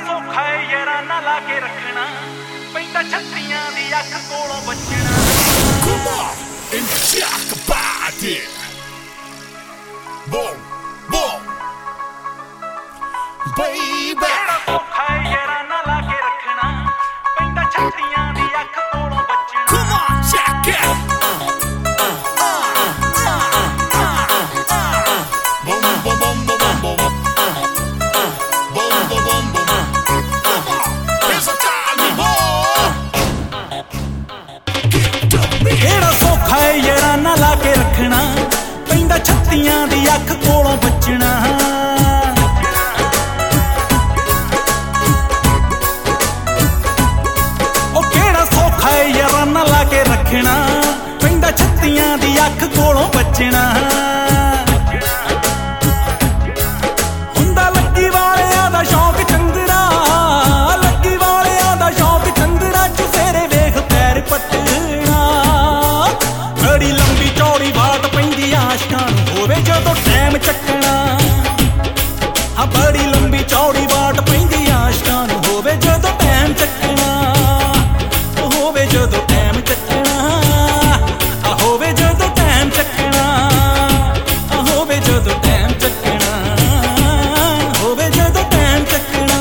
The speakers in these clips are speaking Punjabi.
ਸੌਖਾ ਏ ਯਾਰਾਂ ਨਾਲ ਲਾ ਕੇ ਰੱਖਣਾ ਪੈਂਦਾ ਛੱਤੀਆਂ ਦੀ ਅੱਖ ਕੋਲੋਂ ਬਚਣਾ Come on and talk about it. Boom, boom, baby. ਸੌਖਾ ਏ ਯਾਰਾਂ ਨਾਲ ਲਾ ਕੇ ਰੱਖਣਾ ਪੈਂਦਾ ਛੱਤੀਆਂ ਦੀ ਅੱਖ ਕੋਲੋਂ ਬਚਣਾ Come on, check it. Boom, boom, boom, boom, boom, boom. Boom, boom, boom, boom. Here's a Johnny boy. ਕਿਹੜਾ ਸੌਖਾ ਏ ਯਾਰਾਂ ਨਾਲ ਲਾ ਕੇ ਰੱਖਣਾ ਪੈਂਦਾ ਛੱਤੀਆਂ ਦੀ ਅੱਖ ਕੋਲੋਂ ਬਚਣਾ ਉਹ ਕਿਹੜਾ ਸੌਖਾ ਏ ਯਾਰਾਂ ਨਾਲ ਲਾ ਕੇ ਰੱਖਣਾ ਪੈਂਦਾ ਛੱਤੀਆਂ ਦੀ ਅੱਖ ਕੋਲੋਂ ਬਚਣਾ ਹੁੰਦਾ ਲੱਗੀ ਵਾਲਿਆਂ ਦਾ ਸ਼ੌਕ ਚੰਦਰਾ ਲੱਗੀ ਵਾਲਿਆਂ ਦਾ ਸ਼ੌਕ ਚੰਦਰਾ ਚੁਫੇਰੇ ਵੇਖ ਪੈਰ ਪੱਟਣਾ ਬੜੀ ਲੰਬੀ ਚੌੜੀ ਬਾਤ ਪੈਂਦੀ ਆਸ਼ਕਾਂ ਨੂੰ ਹੋਵੇ ਜਦੋਂ ਟਾਈਮ ਚੱਕਣਾ ਹਾਂ ਬੜੀ ਲੰਬੀ ਚੌੜੀ ਬਾਤ ਪੈਂਦੀ ਆਸ਼ਕਾਂ ਨੂੰ ਹੋਵੇ ਜਦੋਂ ਟਾਈਮ ਚੱਕਣਾ ਹੋਵੇ ਜਦੋਂ ਟਾਈਮ ਚੱਕਣਾ ਹੋਵੇ ਜਦੋਂ ਟਾਈਮ ਚੱਕਣਾ ਹੋਵੇ ਜਦੋਂ ਟਾਈਮ ਚੱਕਣਾ ਹੋਵੇ ਜਦੋਂ ਟਾਈਮ ਚੱਕਣਾ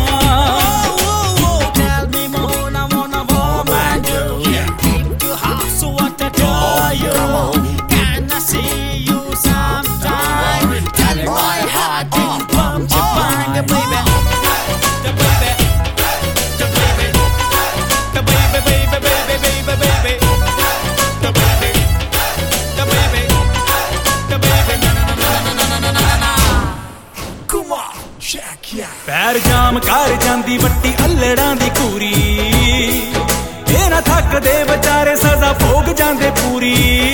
Tell me more, I wanna woman do. Keep you hot, so what I tell you. Can I see you sometime? Tell me my heart didn't pump your bang, baby. The baby, the baby, the baby, baby, baby, baby, baby. The baby, the baby, the baby. Na na na na na na na na. Come on, check it. ਪੈਰ ਜਾਮ ਕਰ ਜਾਂਦੀ ਵੱਟੀ ਅੱਲੜਾਂ ਦੀ ਕੂਰੀ ਇਹ ਨਾ ਥੱਕਦੇ ਵਿਚਾਰੇ ਸਜ਼ਾ ਭੋਗ ਜਾਂਦੇ ਪੂਰੀ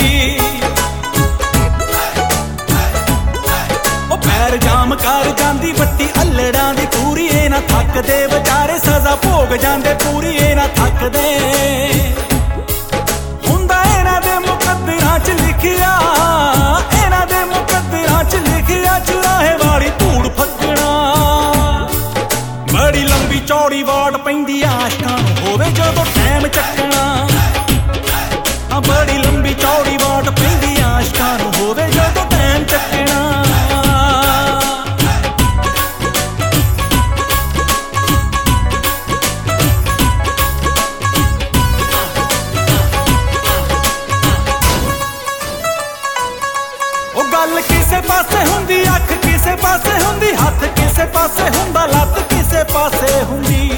ਉਹ ਪੈਰ ਜਾਮ ਕਰ ਜਾਂਦੀ ਵੱਟੀ ਅੱਲੜਾਂ ਦੀ ਕੂਰੀ ਇਹ ਨਾ ਥੱਕਦੇ ਵਿਚਾਰੇ ਸਜ਼ਾ ਭੋਗ ਜਾਂਦੇ ਪੂਰੀ ਇਹ ਨਾ ਥੱਕਦੇ ਹੁੰਦਾ ਇਹਨਾਂ ਦੇ ਮੁਕੱਦਰਾਂ 'ਚ ਲਿਖਿਆ ਇਹਨਾਂ ਦੇ ਮੁਕੱਦਰਾਂ 'ਚ ਲਿਖਿਆ ਚੁਰਾਹੇ ਵਾਲੀ ਧੂੜ ਫੱਕਣਾ ਬੜੀ ਲੰਬੀ ਚੌੜੀ ਵਾਟ ਪੈਂਦੀ ਆਸ਼ਕਾਂ ਨੂੰ ਹੋਵੇ ਜਦੋਂ ਟਾਈਮ ਚੱਕਣਾ ਆ ਬੜੀ ਲੰਬੀ ਚੌੜੀ ਵਾਟ ਪੈਂਦੀ ਆਸ਼ਕਾਂ ਨੂੰ ਹੋਵੇ ਜਦੋਂ ਟਾਈਮ ਚੱਕਣਾ ਉਹ ਗੱਲ ਕਿਸੇ ਪਾਸੇ ਹੁੰਦੀ ਅੱਖ ਕਿਸੇ ਪਾਸੇ ਹੁੰਦੀ ਹੱਥ ਕਿਸੇ ਪਾਸੇ ਹੁੰਦਾ ਲੱਤ ਕਿਸੇ ਪਾਸੇ ਹੁੰਦੀ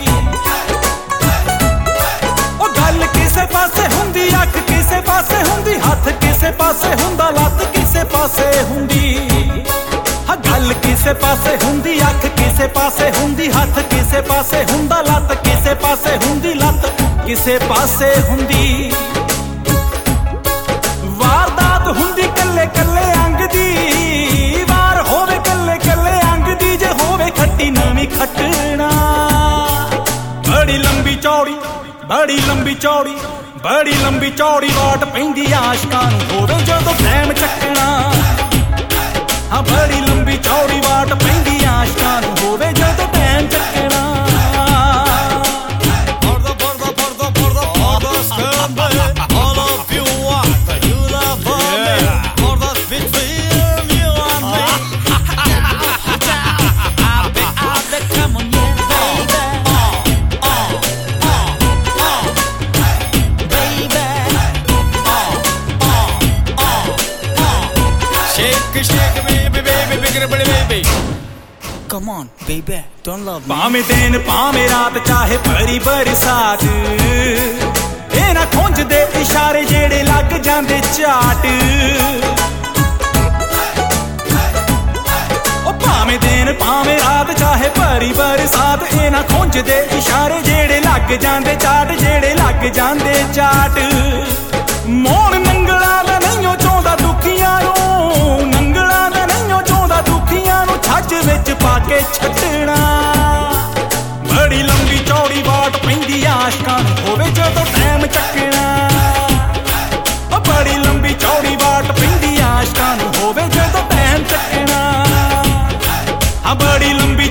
ਉਹ ਗੱਲ ਕਿਸੇ ਪਾਸੇ ਹੁੰਦੀ ਅੱਖ ਕਿਸੇ ਪਾਸੇ ਹੁੰਦੀ ਹੱਥ ਕਿਸੇ ਪਾਸੇ ਹੁੰਦਾ ਲੱਤ ਕਿਸੇ ਪਾਸੇ ਹੁੰਦੀ ਹਾਂ ਗੱਲ ਕਿਸੇ ਪਾਸੇ ਹੁੰਦੀ ਅੱਖ ਕਿਸੇ ਪਾਸੇ ਹੁੰਦੀ ਹੱਥ ਕਿਸੇ ਪਾਸੇ ਹੁੰਦਾ ਲੱਤ ਕਿਸੇ ਪਾਸੇ ਹੁੰਦੀ ਲੱਤ ਕਿਸੇ ਪਾਸੇ ਹੁੰਦੀ ਵਾਰਦਾਤ ਹੁੰਦੀ ਕੱਲੇ ਕੱਲੇ ਅੰਗ ਦੀ ਵਾਰ ਹੋਵੇ ਕੱਲੇ ਕੱਲੇ ਅੰਗ ਦੀ ਜੇ ਹੋਵੇ ਖੱਟੀ ਨਵੀਂ ਖੱਟਣਾ ਬੜੀ ਲੰਬੀ ਚੌੜੀ ਬੜੀ ਲੰਬੀ ਚੌੜੀ ਬੜੀ ਲੰਬੀ ਚੌੜੀ ਵਾਟ ਪੈਂਦੀ ਆਸ਼ਕਾਂ ਨੂੰ ਹੋਵੇ ਜਦੋਂ ਟਾਈਮ ਚੱਕਣਾ ਹਾਂ ਬੜੀ ਲੰਬੀ ਚੌੜੀ ਵਾਟ ਪੈਂਦੀ ਆਸ਼ਕਾਂ ਨੂੰ ਹੋਵੇ ਜਦੋਂ ਟਾਈਮ ਚੱਕਣਾ All of you want, you love me. For the between you and me. I'll be, come on, yeah, baby. Baby. Shake, baby, baby, bigger, baby. Come on, baby, don't love me. ਭਾਵੇਂ ਦਿਨ ਭਾਵੇਂ ਰਾਤ ਚਾਹੇ ਭਰੀ ਬਰਸਾਤ ਇਹ ਨਾ ਖੁੰਝਦੇ ਇਸ਼ਾਰੇ ਜਿਹੜੇ ਲੱਗ ਜਾਂਦੇ ਝਾਟ ਉਹ ਭਾਵੇਂ ਦਿਨ ਭਾਵੇਂ ਰਾਤ ਚਾਹੇ ਭਰੀ ਬਰਸਾਤ ਇਹ ਨਾ ਖੁੰਝਦੇ ਇਸ਼ਾਰੇ ਜਿਹੜੇ ਲੱਗ ਜਾਂਦੇ ਝਾਟ ਜਿਹੜੇ ਲੱਗ ਜਾਂਦੇ ਝਾਟ ਮੋਣ ਨੰਗਲਾਂ ਦਾ ਨਹੀਂਓ ਚਾਹੁੰਦਾ ਦੁਖੀਆਂ ਨੂੰ ਨੰਗਲਾਂ ਦਾ ਨਹੀਂਓ ਚਾਹੁੰਦਾ ਦੁਖੀਆਂ ਨੂੰ ਛੱਜ ਵਿੱਚ ਪਾ ਕੇ ਛੱਡਣਾ ਬੜੀ ਲੰਬੀ ਚੌੜੀ ਵਾਟ ਪੈਂਦੀ ਆਸ਼ਕਾਂ ਨੂੰ ਹੋਵੇ ਜਦੋਂ ਟਾਈਮ ਚੱਕਣਾ ਉਹ ਬੜੀ ਲੰਬੀ ਚੌੜੀ ਵਾਟ ਪੈਂਦੀ ਆਸ਼ਕਾਂ ਨੂੰ ਹੋਵੇ ਜਦੋਂ ਟਾਈਮ ਚੱਕਣਾ ਹਾਂ ਬੜੀ ਲੰਬੀ